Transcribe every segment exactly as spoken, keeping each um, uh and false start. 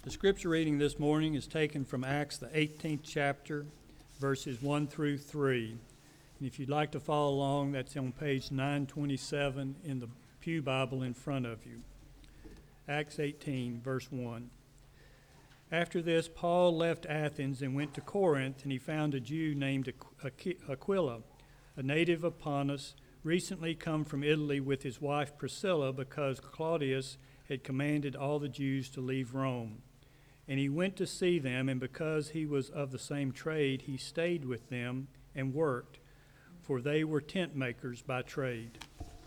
The scripture reading this morning is taken from Acts, the eighteenth chapter, verses one through three. And if you'd like to follow along, that's on page nine twenty-seven in the Pew Bible in front of you. Acts eighteen, verse one. After this, Paul left Athens and went to Corinth, and he found a Jew named Aquila, a native of Pontus, recently come from Italy with his wife Priscilla, because Claudius had commanded all the Jews to leave Rome. And he went to see them, and because he was of the same trade, he stayed with them and worked, for they were tent makers by trade.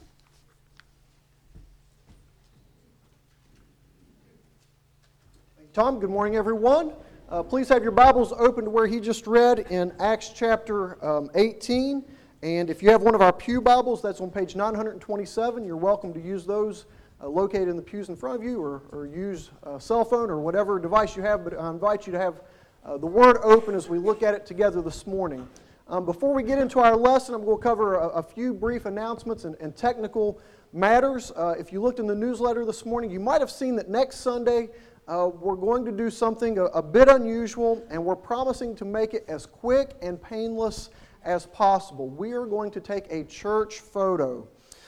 Tom, good morning, everyone. Uh, please have your Bibles open to where he just read in Acts chapter um, eighteen. And if you have one of our Pew Bibles, that's on page nine twenty-seven. You're welcome to use those uh, located in the pews in front of you, or, or use a cell phone or whatever device you have. But I invite you to have uh, the Word open as we look at it together this morning. Um, before we get into our lesson, I'm going to cover a, a few brief announcements and, and technical matters. Uh, if you looked in the newsletter this morning, you might have seen that next Sunday uh, we're going to do something a, a bit unusual, and we're promising to make it as quick and painless as possible. We are going to take a church photo.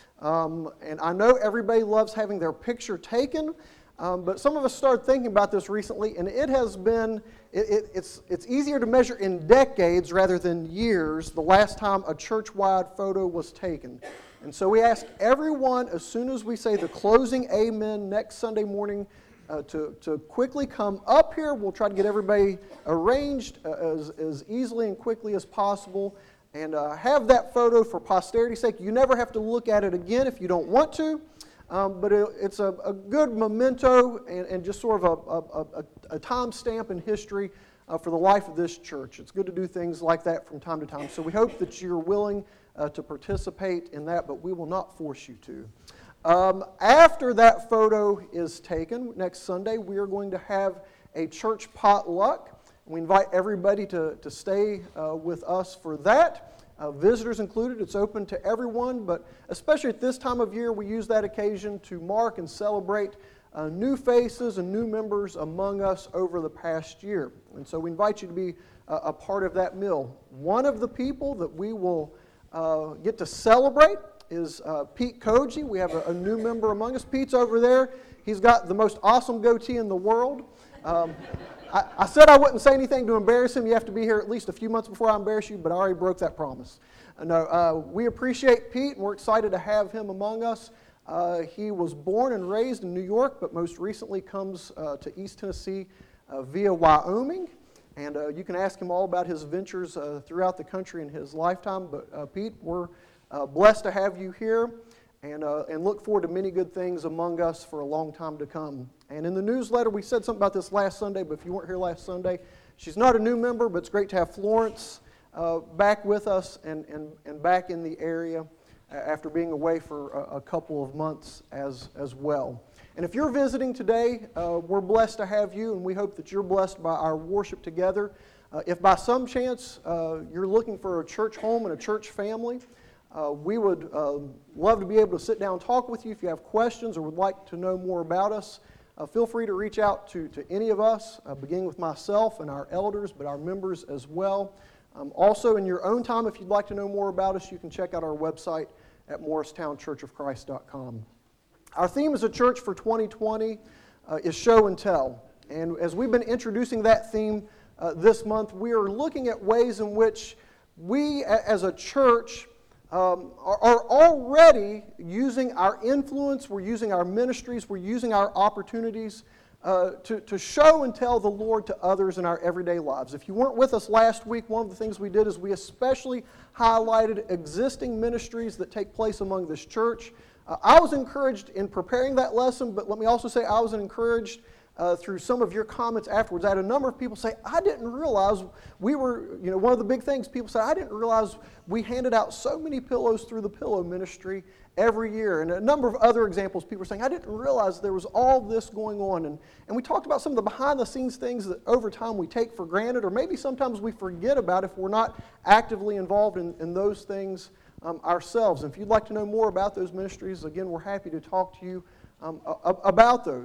Um, and I know everybody loves having their picture taken, um, but some of us started thinking about this recently, and it has been, it, it, it's, it's easier to measure in decades rather than years the last time a church-wide photo was taken. And so we ask everyone, as soon as we say the closing amen next Sunday morning, uh, to, to quickly come up here. We'll try to get everybody arranged uh, as, as easily and quickly as possible, and uh, have that photo for posterity's sake. You never have to look at it again if you don't want to, um, but it, it's a, a good memento and, and just sort of a, a, a, a time stamp in history uh, for the life of this church. It's good to do things like that from time to time. So we hope that you're willing uh, to participate in that, but we will not force you to. Um, after that photo is taken, next Sunday, we are going to have a church potluck. We invite everybody to, to stay uh, with us for that. Uh, visitors included. It's open to everyone, but especially at this time of year, we use that occasion to mark and celebrate uh, new faces and new members among us over the past year. And so we invite you to be uh, a part of that meal. One of the people that we will uh, get to celebrate is uh, Pete Koji. We have a, a new member among us. Pete's over there. He's got the most awesome goatee in the world. Um, I, I said I wouldn't say anything to embarrass him. You have to be here at least a few months before I embarrass you, but I already broke that promise. Uh, no, uh, we appreciate Pete, and we're excited to have him among us. Uh, he was born and raised in New York, but most recently comes uh, to East Tennessee uh, via Wyoming. And uh, you can ask him all about his ventures uh, throughout the country in his lifetime. But uh, Pete, we're uh, blessed to have you here, and uh, and look forward to many good things among us for a long time to come. And in the newsletter, we said something about this last Sunday, but if you weren't here last Sunday, she's not a new member, but it's great to have Florence uh, back with us and, and, and back in the area after being away for a, a couple of months as, as well. And if you're visiting today, uh, we're blessed to have you, and we hope that you're blessed by our worship together. Uh, if by some chance uh, you're looking for a church home and a church family, Uh, we would uh, love to be able to sit down and talk with you. If you have questions or would like to know more about us, uh, feel free to reach out to, to any of us, uh, beginning with myself and our elders, but our members as well. Um, also, in your own time, if you'd like to know more about us, you can check out our website at morristown church of christ dot com. Our theme as a church for twenty twenty uh, is Show and Tell. And as we've been introducing that theme uh, this month, we are looking at ways in which we as a church Um, are, are already using our influence, we're using our ministries, we're using our opportunities uh, to, to show and tell the Lord to others in our everyday lives. If you weren't with us last week, one of the things we did is we especially highlighted existing ministries that take place among this church. Uh, I was encouraged in preparing that lesson, but let me also say I was encouraged Uh, through some of your comments afterwards. I had a number of people say, I didn't realize we were, you know, one of the big things people say, I didn't realize we handed out so many pillows through the pillow ministry every year. And a number of other examples, people were saying, I didn't realize there was all this going on. And, and we talked about some of the behind the scenes things that over time we take for granted, or maybe sometimes we forget about if we're not actively involved in, in those things um, ourselves. And if you'd like to know more about those ministries, again, we're happy to talk to you um, a- about those.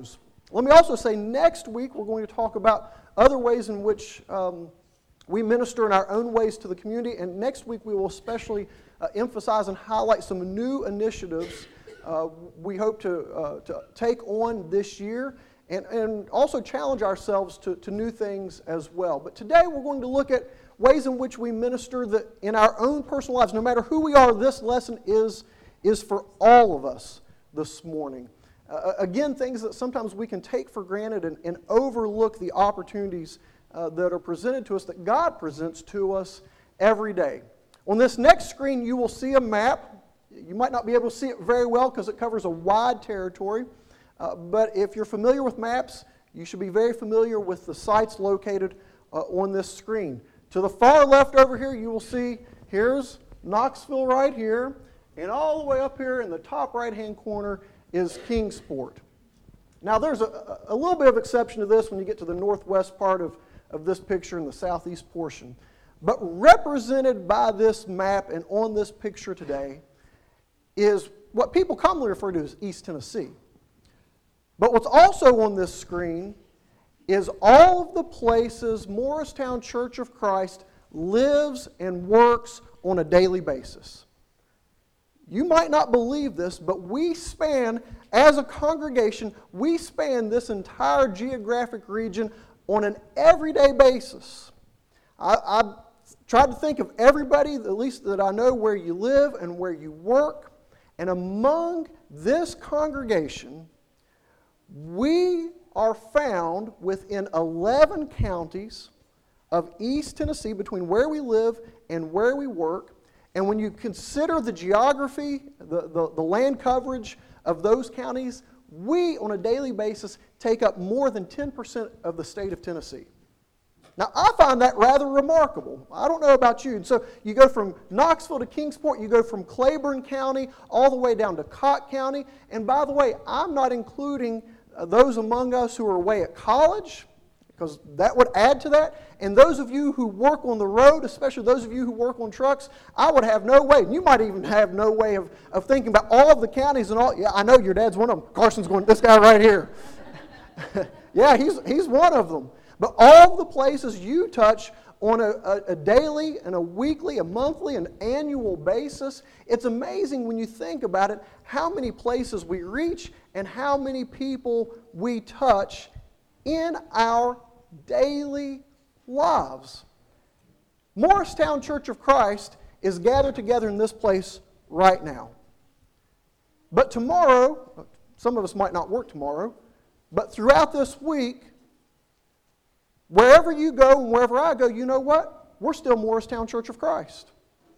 Let me also say next week we're going to talk about other ways in which um, we minister in our own ways to the community, and next week we will especially uh, emphasize and highlight some new initiatives uh, we hope to, uh, to take on this year, and, and also challenge ourselves to, to new things as well. But today we're going to look at ways in which we minister that in our own personal lives. No matter who we are, this lesson is, is for all of us this morning. Uh, again, things that sometimes we can take for granted and, and overlook the opportunities uh, that are presented to us, that God presents to us every day. On this next screen, you will see a map. You might not be able to see it very well because it covers a wide territory. Uh, but if you're familiar with maps, you should be very familiar with the sites located uh, on this screen. To the far left over here, you will see here's Knoxville right here, and all the way up here in the top right-hand corner is Kingsport. Now there's a, a little bit of exception to this when you get to the northwest part of, of this picture in the southeast portion. But represented by this map and on this picture today is what people commonly refer to as East Tennessee. But what's also on this screen is all of the places Morristown Church of Christ lives and works on a daily basis. You might not believe this, but we span, as a congregation, we span this entire geographic region on an everyday basis. I, I tried to think of everybody, at least that I know, where you live and where you work. And among this congregation, we are found within eleven counties of East Tennessee, between where we live and where we work. And when you consider the geography, the, the, the land coverage of those counties, we, on a daily basis, take up more than ten percent of the state of Tennessee. Now, I find that rather remarkable. I don't know about you. And so you go from Knoxville to Kingsport, you go from Claiborne County all the way down to Cott County. And by the way, I'm not including uh, those among us who are away at college, because that would add to that. And those of you who work on the road, especially those of you who work on trucks, I would have no way. And you might even have no way of, of thinking about all of the counties and all. Yeah, I know your dad's one of them. Carson's going, this guy right here. Yeah, he's, he's one of them. But all the places you touch on a, a, a daily and a weekly, a monthly, an annual basis, it's amazing when you think about it how many places we reach and how many people we touch in our daily lives. Morristown Church of Christ is gathered together in this place right now. But tomorrow, some of us might not work tomorrow, but throughout this week, wherever you go and wherever I go, you know what? We're still Morristown Church of Christ.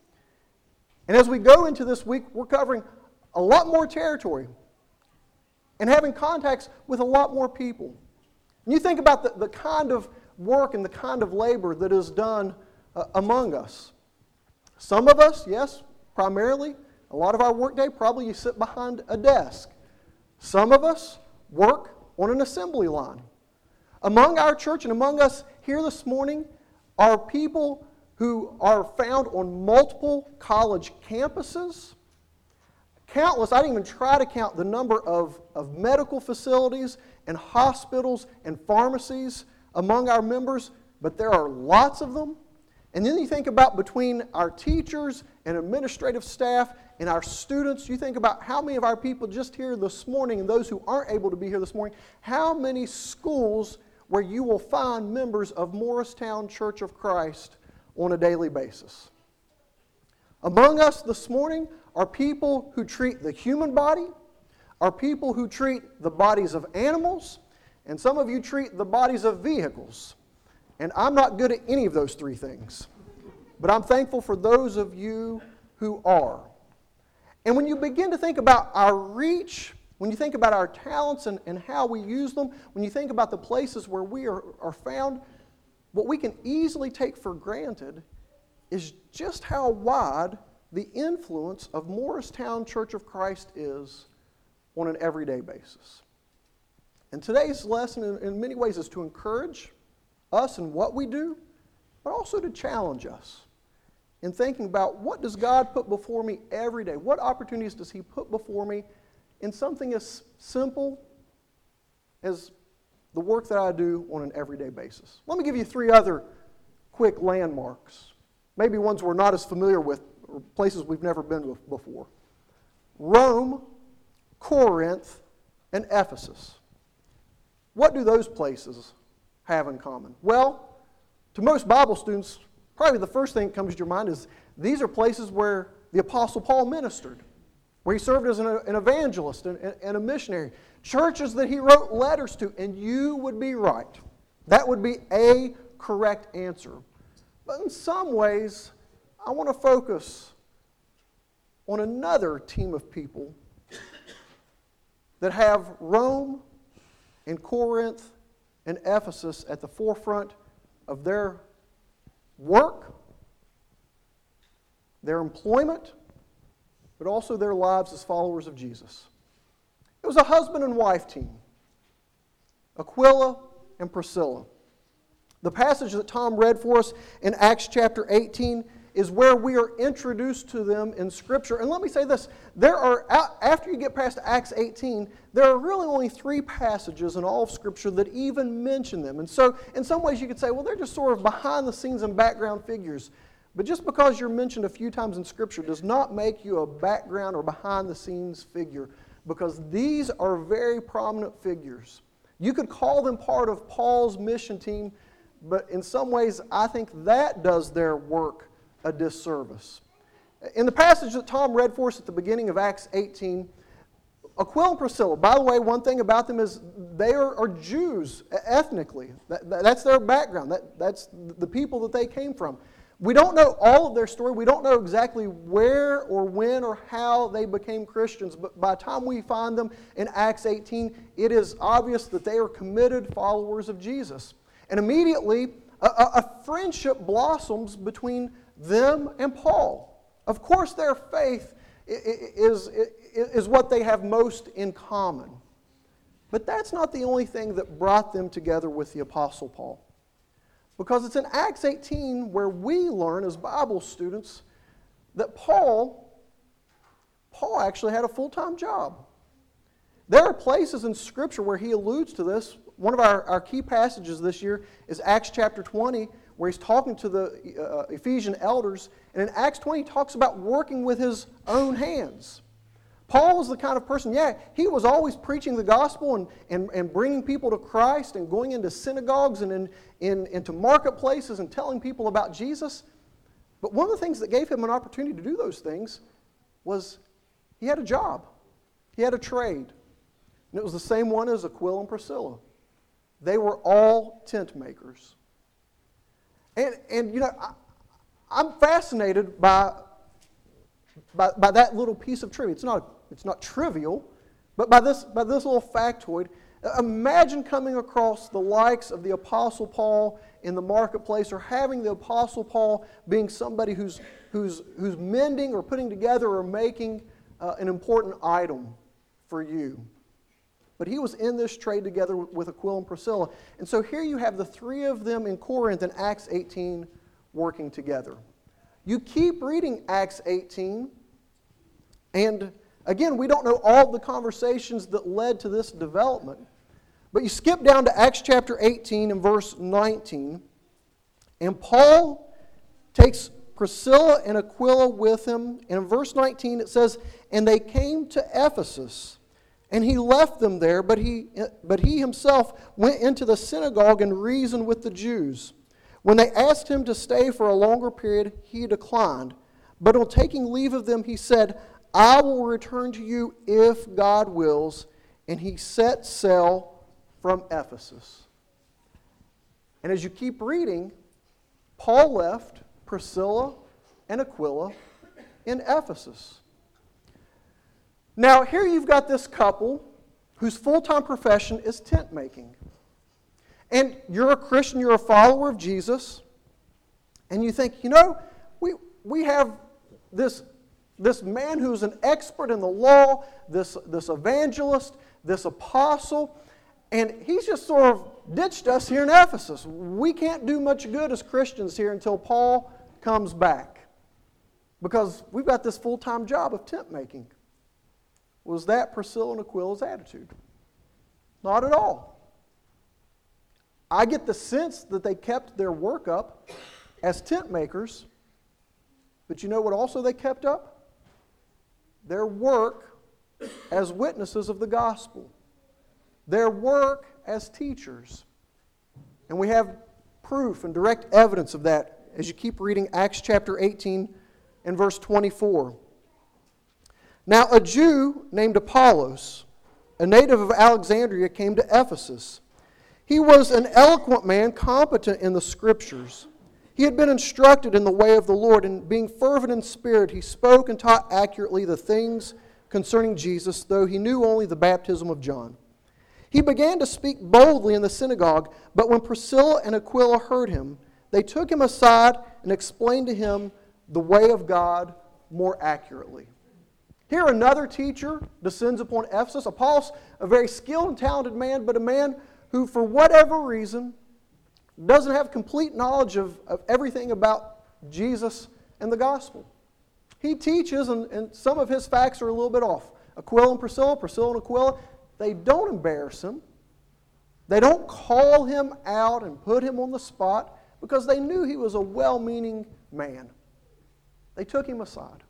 And as we go into this week, we're covering a lot more territory and having contacts with a lot more people. And you think about the, the kind of work and the kind of labor that is done uh, among us. Some of us, yes, primarily, a lot of our workday, probably you sit behind a desk. Some of us work on an assembly line. Among our church and among us here this morning are people who are found on multiple college campuses. Countless, I didn't even try to count the number of, of medical facilities and hospitals and pharmacies among our members, but there are lots of them. And then you think about between our teachers and administrative staff and our students, you think about how many of our people just here this morning and those who aren't able to be here this morning, how many schools where you will find members of Morristown Church of Christ on a daily basis. Among us this morning are people who treat the human body, are people who treat the bodies of animals, and some of you treat the bodies of vehicles. And I'm not good at any of those three things. But I'm thankful for those of you who are. And when you begin to think about our reach, when you think about our talents and, and how we use them, when you think about the places where we are, are found, what we can easily take for granted is just how wide the influence of Morristown Church of Christ is on an everyday basis. And today's lesson in, in many ways is to encourage us in what we do, but also to challenge us in thinking about what does God put before me every day? What opportunities does He put before me in something as simple as the work that I do on an everyday basis. Let me give you three other quick landmarks, maybe ones we're not as familiar with, or places we've never been before. Rome, Corinth, and Ephesus. What do those places have in common? Well, to most Bible students, probably the first thing that comes to your mind is these are places where the Apostle Paul ministered, where he served as an, an evangelist and, and a missionary. Churches that he wrote letters to, and you would be right. That would be a correct answer. But in some ways, I want to focus on another team of people that have Rome and Corinth and Ephesus at the forefront of their work, their employment, but also their lives as followers of Jesus. It was a husband and wife team, Aquila and Priscilla. The passage that Tom read for us in Acts chapter eighteen is where we are introduced to them in Scripture. And let me say this, there are, after you get past Acts eighteen, there are really only three passages in all of Scripture that even mention them. And so, in some ways you could say, well, they're just sort of behind the scenes and background figures. But just because you're mentioned a few times in Scripture does not make you a background or behind the scenes figure, because these are very prominent figures. You could call them part of Paul's mission team, but in some ways I think that does their work a disservice. In the passage that Tom read for us at the beginning of Acts eighteen, Aquila and Priscilla, by the way, one thing about them is they are, are Jews ethnically. That, that, that's their background. That, that's the people that they came from. We don't know all of their story. We don't know exactly where or when or how they became Christians. But by the time we find them in Acts eighteen, it is obvious that they are committed followers of Jesus. And immediately, a, a friendship blossoms between them and Paul. Of course, their faith is, is, is what they have most in common. But that's not the only thing that brought them together with the Apostle Paul. Because it's in Acts eighteen where we learn as Bible students that Paul, Paul actually had a full-time job. There are places in Scripture where he alludes to this. One of our, our key passages this year is Acts chapter twenty, where he's talking to the uh, Ephesian elders. And in Acts twenty, he talks about working with his own hands. Paul was the kind of person, yeah, he was always preaching the gospel and, and, and bringing people to Christ and going into synagogues and in, in, into marketplaces and telling people about Jesus. But one of the things that gave him an opportunity to do those things was he had a job. He had a trade. And it was the same one as Aquila and Priscilla. They were all tent makers. And, and you know, I, I'm fascinated by, by, by that little piece of trivia. It's not, it's not trivial, but by this, by this little factoid. Imagine coming across the likes of the Apostle Paul in the marketplace, or having the Apostle Paul being somebody who's, who's, who's mending or putting together or making uh, an important item for you. But he was in this trade together with Aquila and Priscilla. And so here you have the three of them in Corinth in Acts eighteen working together. You keep reading Acts eighteen, and again, we don't know all the conversations that led to this development. But you skip down to Acts chapter eighteen and verse nineteen, and Paul takes Priscilla and Aquila with him. And in verse nineteen it says, "And they came to Ephesus, and he left them there, but he, but he himself went into the synagogue and reasoned with the Jews. When they asked him to stay for a longer period, he declined. But on taking leave of them, he said, 'I will return to you if God wills.' And he set sail from Ephesus." And as you keep reading, Paul left Priscilla and Aquila in Ephesus. Now, here you've got this couple whose full-time profession is tent making. And you're a Christian, you're a follower of Jesus, and you think, you know, we, we have this, this man who's an expert in the law, this, this evangelist, this apostle, and he's just sort of ditched us here in Ephesus. We can't do much good as Christians here until Paul comes back, because we've got this full-time job of tent making. Was that Priscilla and Aquila's attitude? Not at all. I get the sense that they kept their work up as tent makers, but you know what also they kept up? Their work as witnesses of the gospel. Their work as teachers. And we have proof and direct evidence of that as you keep reading Acts chapter eighteen and verse twenty-four. Now a Jew named Apollos, a native of Alexandria, came to Ephesus. He was an eloquent man, competent in the Scriptures. He had been instructed in the way of the Lord, and being fervent in spirit, he spoke and taught accurately the things concerning Jesus, though he knew only the baptism of John. He began to speak boldly in the synagogue, but when Priscilla and Aquila heard him, they took him aside and explained to him the way of God more accurately. Here another teacher descends upon Ephesus. Apollos, a very skilled and talented man, but a man who, for whatever reason, doesn't have complete knowledge of, of everything about Jesus and the gospel. He teaches, and, and some of his facts are a little bit off. Aquila and Priscilla, Priscilla and Aquila, they don't embarrass him. They don't call him out and put him on the spot because they knew he was a well-meaning man. They took him aside.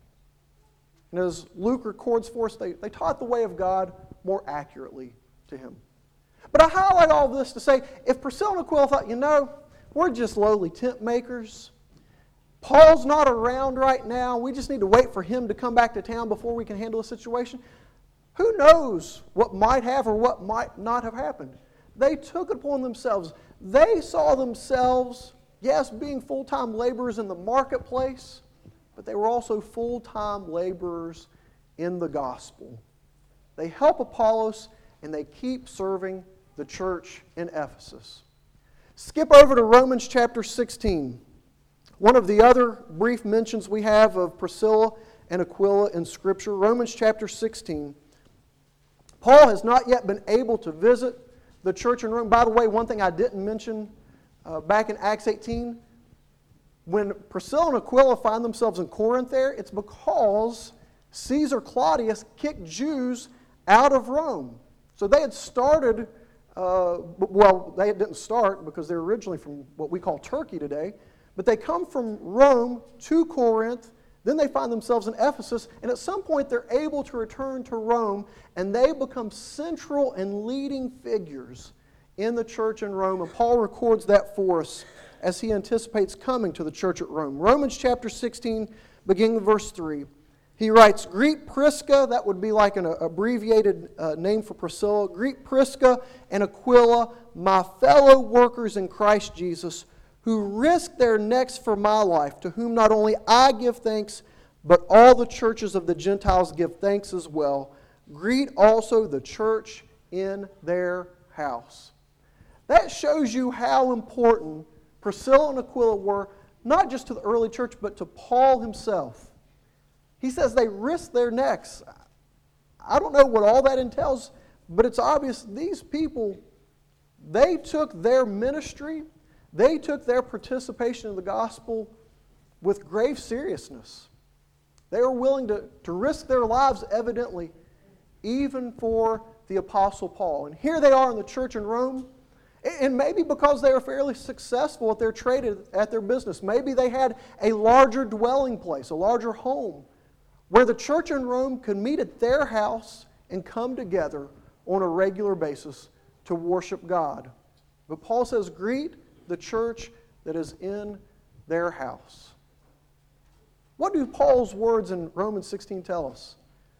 And as Luke records for us, they, they taught the way of God more accurately to him. But I highlight all this to say, if Priscilla and Aquila thought, you know, we're just lowly tent makers. Paul's not around right now. We just need to wait for him to come back to town before we can handle the situation. Who knows what might have or what might not have happened? They took it upon themselves. They saw themselves, yes, being full-time laborers in the marketplace, but they were also full-time laborers in the gospel. They help Apollos, and they keep serving the church in Ephesus. Skip over to Romans chapter sixteen. One of the other brief mentions we have of Priscilla and Aquila in Scripture, Romans chapter sixteen. Paul has not yet been able to visit the church in Rome. By the way, one thing I didn't mention uh, back in Acts eighteen, when Priscilla and Aquila find themselves in Corinth there, it's because Caesar Claudius kicked Jews out of Rome. So they had started, uh, well, they didn't start because they're originally from what we call Turkey today, but they come from Rome to Corinth, then they find themselves in Ephesus, and at some point they're able to return to Rome, and they become central and leading figures in the church in Rome, and Paul records that for us as he anticipates coming to the church at Rome. Romans chapter sixteen, beginning with verse three. He writes, "Greet Prisca," that would be like an abbreviated uh, name for Priscilla. "Greet Prisca and Aquila, my fellow workers in Christ Jesus, who risked their necks for my life, to whom not only I give thanks, but all the churches of the Gentiles give thanks as well. Greet also the church in their house." That shows you how important Priscilla and Aquila were, not just to the early church, but to Paul himself. He says they risked their necks. I don't know what all that entails, but it's obvious these people, they took their ministry, they took their participation in the gospel with grave seriousness. They were willing to, to risk their lives, evidently, even for the Apostle Paul. And here they are in the church in Rome, and maybe because they were fairly successful at their trade, at their business. Maybe they had a larger dwelling place, a larger home, where the church in Rome could meet at their house and come together on a regular basis to worship God. But Paul says, greet the church that is in their house. What do Paul's words in Romans sixteen tell us?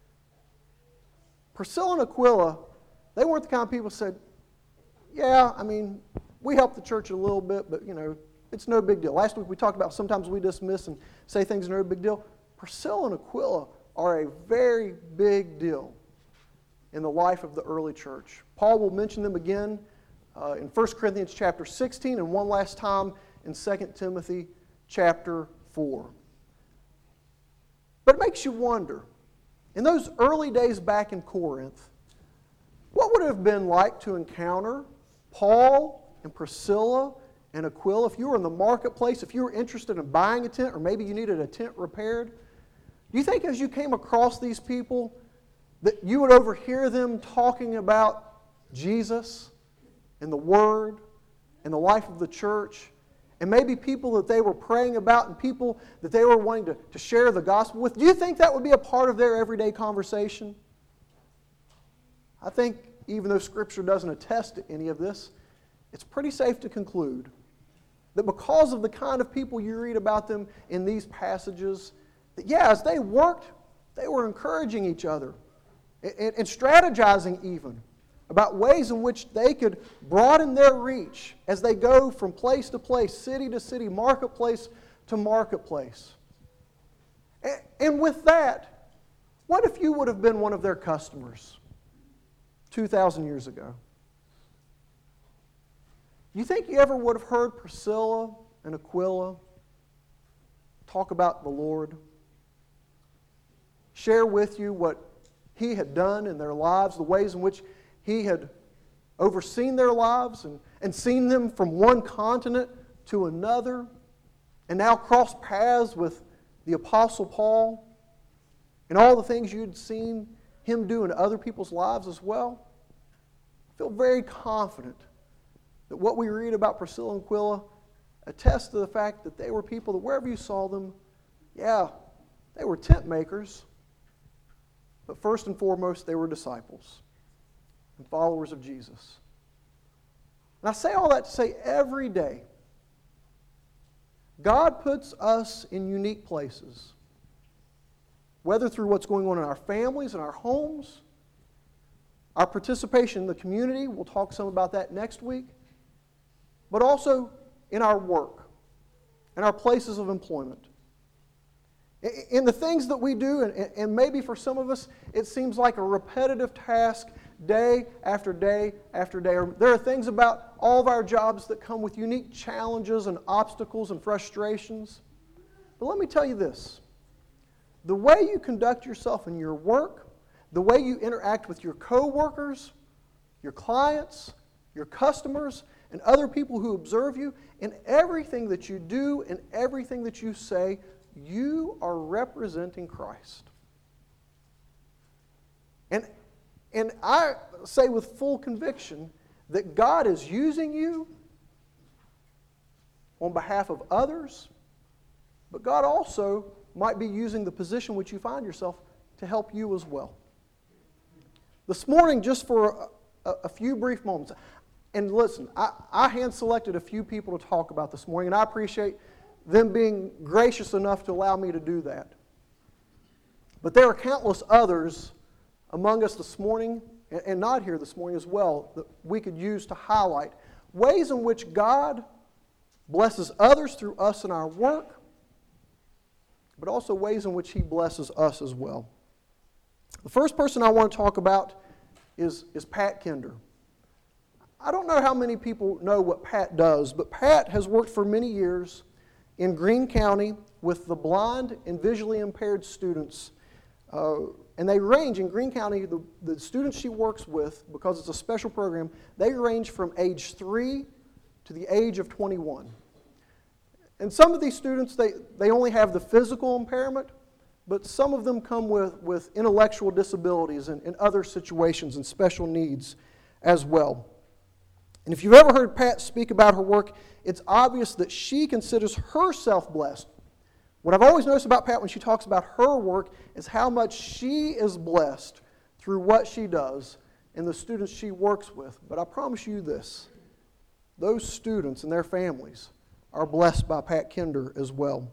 Priscilla and Aquila, they weren't the kind of people who said, yeah, I mean, we help the church a little bit, but, you know, it's no big deal. Last week we talked about sometimes we dismiss and say things are no big deal. Priscilla and Aquila are a very big deal in the life of the early church. Paul will mention them again uh, in First Corinthians chapter sixteen and one last time in Second Timothy chapter four. But it makes you wonder, in those early days back in Corinth, what would it have been like to encounter Paul and Priscilla and Aquila? If you were in the marketplace, if you were interested in buying a tent, or maybe you needed a tent repaired, do you think as you came across these people that you would overhear them talking about Jesus and the Word and the life of the church, and maybe people that they were praying about and people that they were wanting to, to share the gospel with, do you think that would be a part of their everyday conversation? I think even though Scripture doesn't attest to any of this, it's pretty safe to conclude that because of the kind of people you read about them in these passages, that yeah, as they worked, they were encouraging each other and, and strategizing even about ways in which they could broaden their reach as they go from place to place, city to city, marketplace to marketplace. And, and with that, what if you would have been one of their customers two thousand years ago? You think you ever would have heard Priscilla and Aquila talk about the Lord? Share with you what He had done in their lives, the ways in which He had overseen their lives and, and seen them from one continent to another, and now cross paths with the Apostle Paul and all the things you'd seen him do in other people's lives as well? I feel very confident that what we read about Priscilla and Aquila attests to the fact that they were people that wherever you saw them, yeah, they were tent makers, but first and foremost, they were disciples and followers of Jesus. And I say all that to say every day, God puts us in unique places, whether through what's going on in our families and our homes, our participation in the community, we'll talk some about that next week, but also in our work and our places of employment. In the things that we do, and maybe for some of us it seems like a repetitive task day after day after day. There are things about all of our jobs that come with unique challenges and obstacles and frustrations. But let me tell you this. The way you conduct yourself in your work, the way you interact with your co-workers, your clients, your customers, and other people who observe you, in everything that you do and everything that you say, you are representing Christ. And, and I say with full conviction that God is using you on behalf of others, but God also might be using the position which you find yourself to help you as well. This morning, just for a, a few brief moments, and listen, I, I hand-selected a few people to talk about this morning, and I appreciate them being gracious enough to allow me to do that. But there are countless others among us this morning, and, and not here this morning as well, that we could use to highlight ways in which God blesses others through us in our work, but also ways in which He blesses us as well. The first person I want to talk about is, is Pat Kinder. I don't know how many people know what Pat does, but Pat has worked for many years in Greene County with the blind and visually impaired students. Uh, and they range in Greene County, the, the students she works with, because it's a special program, they range from age three to the age of twenty-one. And some of these students, they, they only have the physical impairment, but some of them come with, with intellectual disabilities and, and other situations and special needs as well. And if you've ever heard Pat speak about her work, it's obvious that she considers herself blessed. What I've always noticed about Pat when she talks about her work is how much she is blessed through what she does and the students she works with. But I promise you this, those students and their families are blessed by Pat Kinder as well.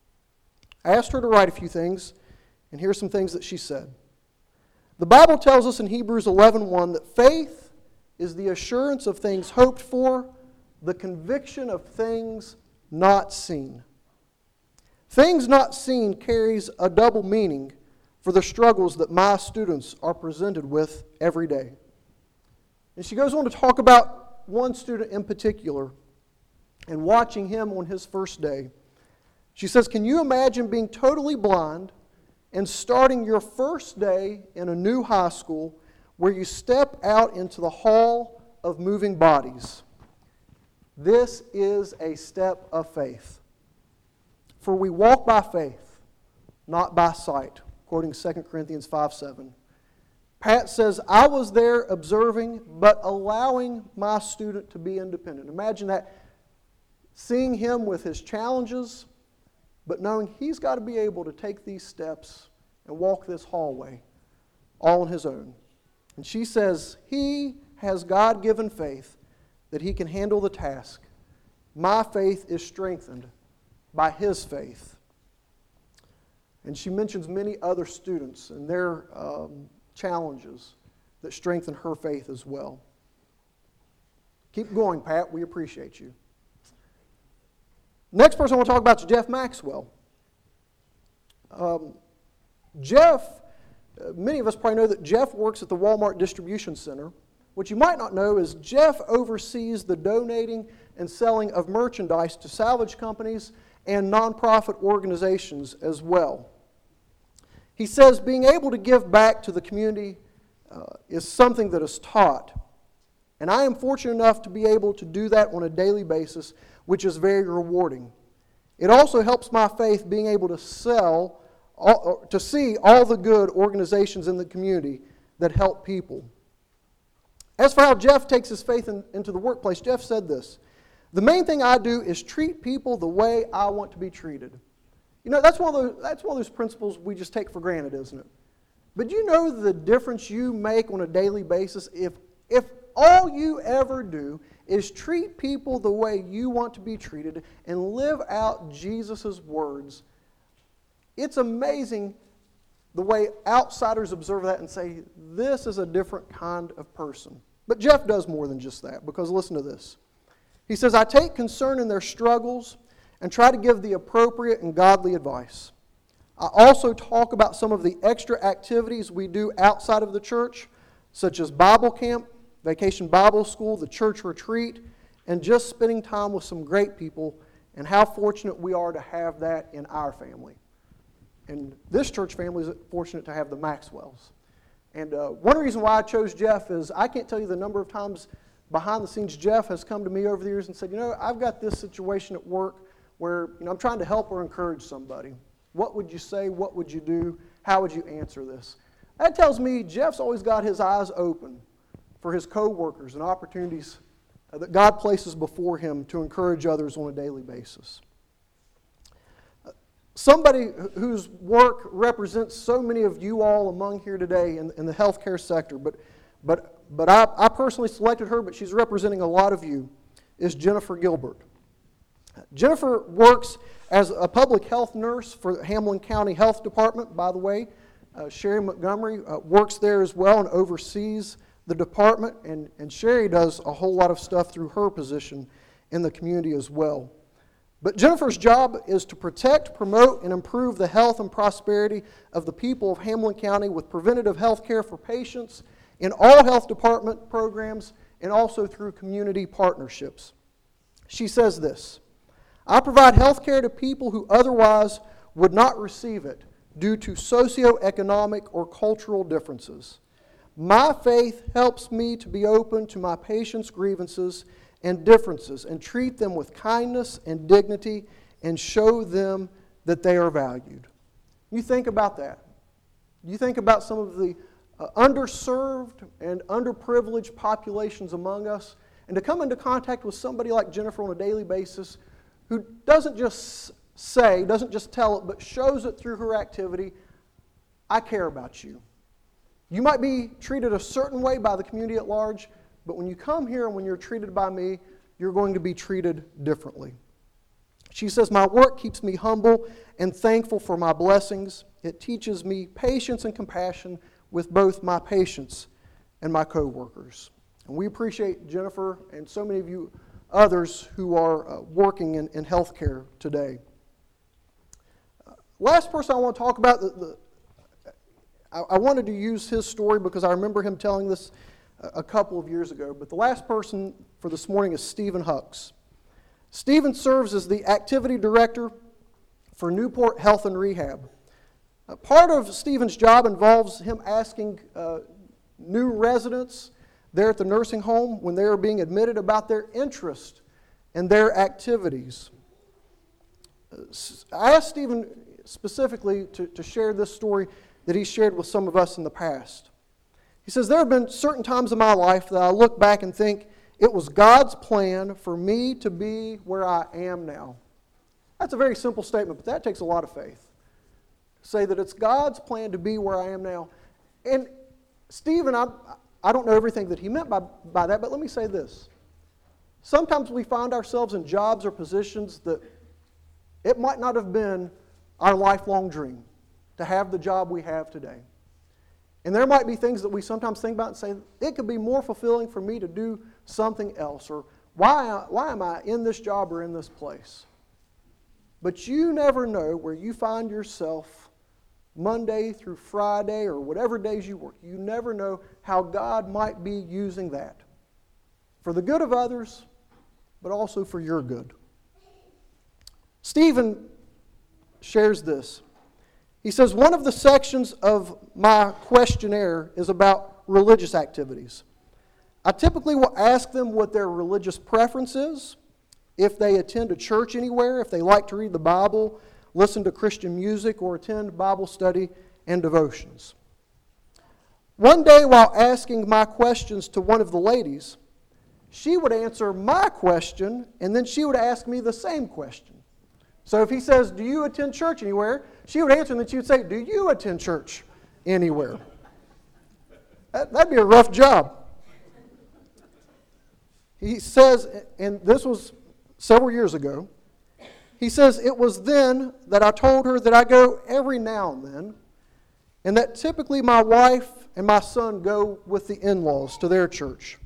I asked her to write a few things, and here's some things that she said. The Bible tells us in Hebrews eleven one that faith is the assurance of things hoped for, the conviction of things not seen. Things not seen carries a double meaning for the struggles that my students are presented with every day. And she goes on to talk about one student in particular and watching him on his first day. She says, can you imagine being totally blind and starting your first day in a new high school where you step out into the hall of moving bodies? This is a step of faith. For we walk by faith, not by sight, quoting Second Corinthians five seven. Pat says, I was there observing, but allowing my student to be independent. Imagine that, seeing him with his challenges, but knowing he's got to be able to take these steps and walk this hallway all on his own. And she says, he has God-given faith that he can handle the task. My faith is strengthened by his faith. And she mentions many other students and their um, challenges that strengthen her faith as well. Keep going, Pat. We appreciate you. Next person I want to talk about is Jeff Maxwell. Um, Jeff, uh, many of us probably know that Jeff works at the Walmart Distribution Center. What you might not know is Jeff oversees the donating and selling of merchandise to salvage companies and nonprofit organizations as well. He says being able to give back to the community uh, is something that is taught. And I am fortunate enough to be able to do that on a daily basis, which is very rewarding. It also helps my faith being able to sell, all, to see all the good organizations in the community that help people. As for how Jeff takes his faith in, into the workplace, Jeff said this: the main thing I do is treat people the way I want to be treated. You know, that's one of those, that's one of those principles we just take for granted, isn't it? But you know the difference you make on a daily basis if, if all you ever do is treat people the way you want to be treated and live out Jesus' words. It's amazing the way outsiders observe that and say, this is a different kind of person. But Jeff does more than just that, because listen to this. He says, I take concern in their struggles and try to give the appropriate and godly advice. I also talk about some of the extra activities we do outside of the church, such as Bible camp, Vacation Bible School, the church retreat, and just spending time with some great people, and how fortunate we are to have that in our family. And this church family is fortunate to have the Maxwells. And uh, one reason why I chose Jeff is I can't tell you the number of times behind the scenes Jeff has come to me over the years and said, you know, I've got this situation at work where you know I'm trying to help or encourage somebody. What would you say? What would you do? How would you answer this? That tells me Jeff's always got his eyes open for his co-workers and opportunities that God places before him to encourage others on a daily basis. Somebody whose work represents so many of you all among here today in, in the healthcare sector, but, but, but I, I personally selected her, but she's representing a lot of you, is Jennifer Gilbert. Jennifer works as a public health nurse for the Hamlin County Health Department, by the way. Uh, Sherry Montgomery uh, works there as well and oversees the department, and, and Sherry does a whole lot of stuff through her position in the community as well. But Jennifer's job is to protect, promote, and improve the health and prosperity of the people of Hamlin County with preventative health care for patients in all health department programs and also through community partnerships. She says this: I provide health care to people who otherwise would not receive it due to socioeconomic or cultural differences. My faith helps me to be open to my patients' grievances and differences and treat them with kindness and dignity and show them that they are valued. You think about that. You think about some of the uh, underserved and underprivileged populations among us, and to come into contact with somebody like Jennifer on a daily basis who doesn't just say, doesn't just tell it, but shows it through her activity, I care about you. You might be treated a certain way by the community at large, but when you come here and when you're treated by me, you're going to be treated differently. She says, my work keeps me humble and thankful for my blessings. It teaches me patience and compassion with both my patients and my co-workers. And we appreciate Jennifer and so many of you others who are uh, working in, in healthcare today. Uh, last person I want to talk about, the, the, I, I wanted to use his story because I remember him telling this a, a couple of years ago, but the last person for this morning is Stephen Hucks. Stephen serves as the activity director for Newport Health and Rehab. Uh, part of Stephen's job involves him asking uh, new residents there at the nursing home when they are being admitted about their interest and their activities. I asked Stephen specifically to, to share this story that he shared with some of us in the past. He says, there have been certain times in my life that I look back and think it was God's plan for me to be where I am now. That's a very simple statement, but that takes a lot of faith. Say that it's God's plan to be where I am now. And Stephen, I, I don't know everything that he meant by, by that, but let me say this. Sometimes we find ourselves in jobs or positions that it might not have been our lifelong dream to have the job we have today. And there might be things that we sometimes think about and say, it could be more fulfilling for me to do something else, or why, why am I in this job or in this place? But you never know where you find yourself Monday through Friday or whatever days you work. You never know how God might be using that for the good of others, but also for your good. Stephen shares this. He says, one of the sections of my questionnaire is about religious activities. I typically will ask them what their religious preference is, if they attend a church anywhere, if they like to read the Bible, listen to Christian music, or attend Bible study and devotions. One day while asking my questions to one of the ladies, she would answer my question, and then she would ask me the same question. So if he says, do you attend church anywhere? She would answer, and then she would say, do you attend church anywhere? That, that'd be a rough job. He says, and this was several years ago, he says, it was then that I told her that I go every now and then, and that typically my wife and my son go with the in-laws to their church.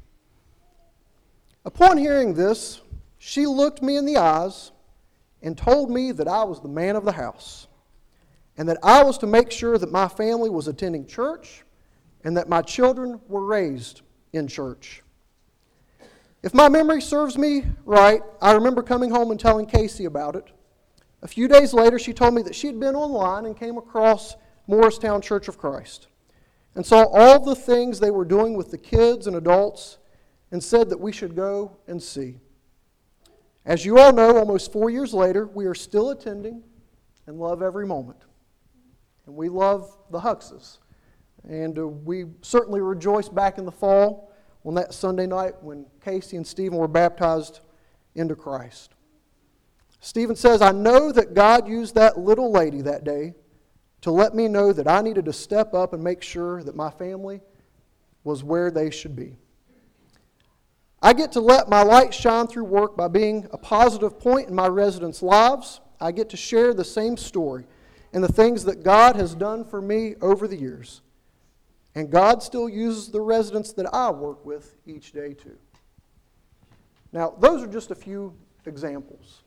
Upon hearing this, she looked me in the eyes and told me that I was the man of the house, and that I was to make sure that my family was attending church and that my children were raised in church. If my memory serves me right, I remember coming home and telling Casey about it. A few days later, she told me that she had been online and came across Morristown Church of Christ and saw all the things they were doing with the kids and adults and said that we should go and see. As you all know, almost four years later, we are still attending and love every moment. And we love the Huckses. And uh, we certainly rejoiced back in the fall on that Sunday night when Casey and Stephen were baptized into Christ. Stephen says, I know that God used that little lady that day to let me know that I needed to step up and make sure that my family was where they should be. I get to let my light shine through work by being a positive point in my residents' lives. I get to share the same story and the things that God has done for me over the years. And God still uses the residents that I work with each day too. Now, those are just a few examples.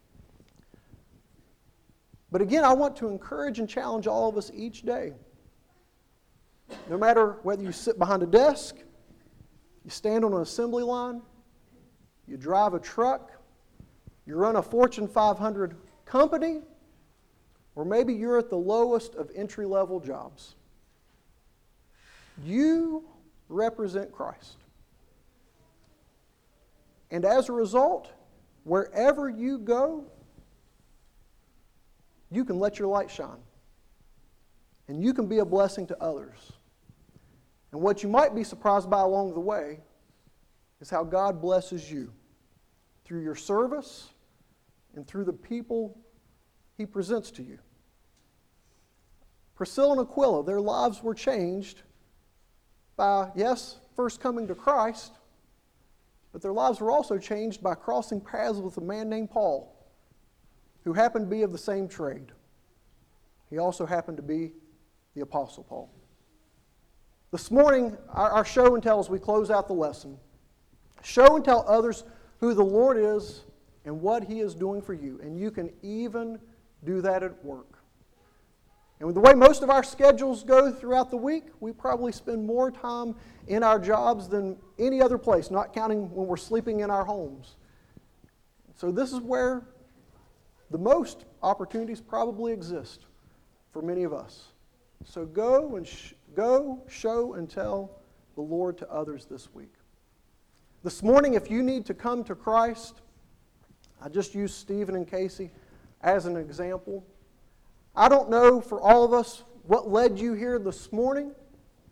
But again, I want to encourage and challenge all of us each day. No matter whether you sit behind a desk, you stand on an assembly line, you drive a truck, you run a Fortune five hundred company, or maybe you're at the lowest of entry-level jobs. You represent Christ. And as a result, wherever you go, you can let your light shine. And you can be a blessing to others. And what you might be surprised by along the way is how God blesses you through your service and through the people He presents to you. Priscilla and Aquila, their lives were changed by, yes, first coming to Christ, but their lives were also changed by crossing paths with a man named Paul, who happened to be of the same trade. He also happened to be the Apostle Paul. This morning, our, our show and tell as we close out the lesson. Show and tell others who the Lord is and what He is doing for you. And you can even do that at work. And with the way most of our schedules go throughout the week, we probably spend more time in our jobs than any other place, not counting when we're sleeping in our homes. So this is where the most opportunities probably exist for many of us. So go and sh- go, show, and tell the Lord to others this week. This morning, if you need to come to Christ, I just used Stephen and Casey as an example. I don't know for all of us what led you here this morning,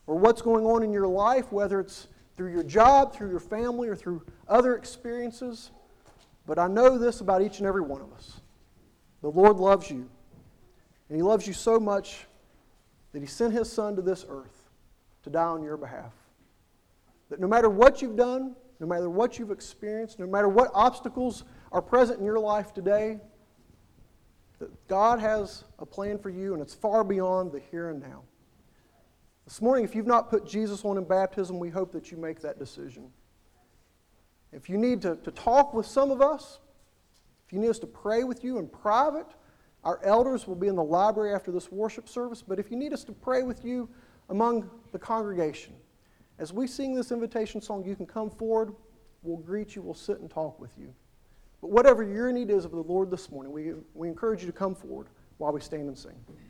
or what's going on in your life, whether it's through your job, through your family, or through other experiences. But I know this about each and every one of us. The Lord loves you. And He loves you so much that He sent His Son to this earth to die on your behalf. That no matter what you've done, no matter what you've experienced, no matter what obstacles are present in your life today, that God has a plan for you, and it's far beyond the here and now. This morning, if you've not put Jesus on in baptism, we hope that you make that decision. If you need to, to talk with some of us, if you need us to pray with you in private, our elders will be in the library after this worship service. But if you need us to pray with you among the congregation, as we sing this invitation song, you can come forward, we'll greet you, we'll sit and talk with you. But whatever your need is of the Lord this morning, we, we encourage you to come forward while we stand and sing.